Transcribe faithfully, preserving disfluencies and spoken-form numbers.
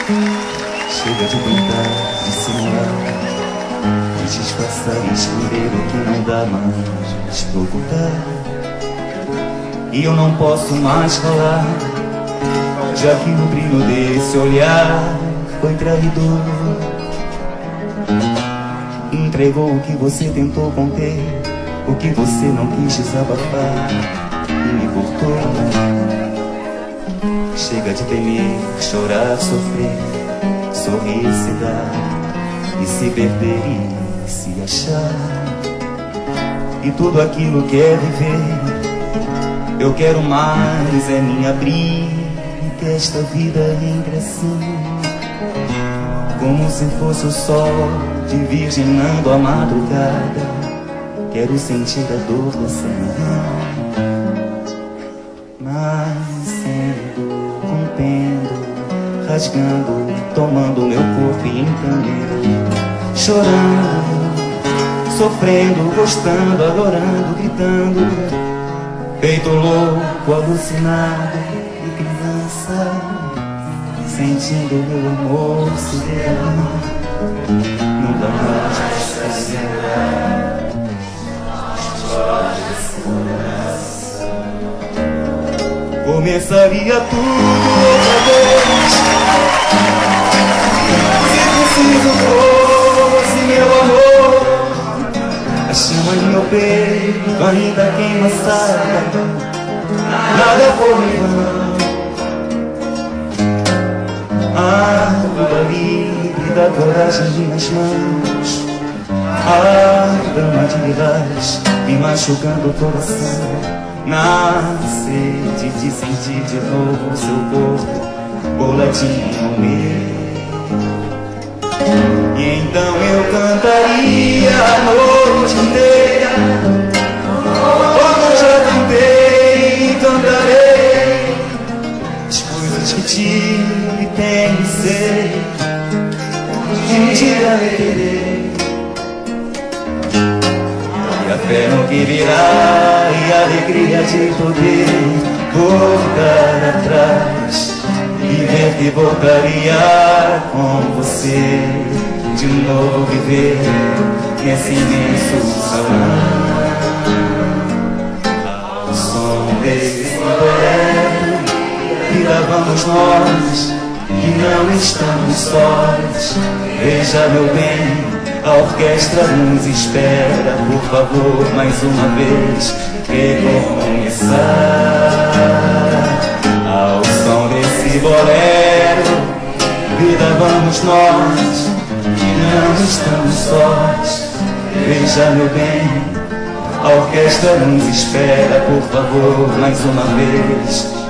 Chega de tentar dissimular e disfarçar e esconder o que não dá mais pra ocultar. E eu não posso mais falar, já que o brilho desse olhar foi traidor. Entregou o que você tentou conter, o que você não quis desabafar e me cortou. Chega de temer, chorar, sofrer, sorrir, se dar e se perder e se achar. E tudo aquilo que é viver, eu quero mais, é me abrir, que esta vida entre assim, como se fosse o sol de virginando a madrugada. Quero sentir a dor dessa manhã, nascendo, rompendo, rasgando, tomando meu corpo e entendendo, chorando, sofrendo, gostando, adorando, gritando, feito louco, alucinado e criança, sentindo meu amor se derramar. Nunca mais vai se lembrar. Começaria tudo outra vez, se preciso fosse meu amor. A chama em meu peito ainda queima, sabe? Nada foi em vão. A água livre da coragem em minhas mãos, a dama de lilás me machucando o coração. Na sede de sentir de novo o seu corpo coladinho no meu. E então eu cantaria a noite inteira, como já cantei e cantarei as coisas que tive e tenho e sei, um dia terei. E a fé no que virá e a alegria de poder voltar atrás e ver que voltaria com você, de novo viver nesse imenso salão. Ao som desse bolero, vida vamos nós, que não estamos sós. Veja meu bem, a orquestra nos espera, por favor, mais uma vez, recomeçar. Ao som desse bolero, vida vamos nós, que não estamos sós. Veja meu bem, a orquestra nos espera, por favor, mais uma vez,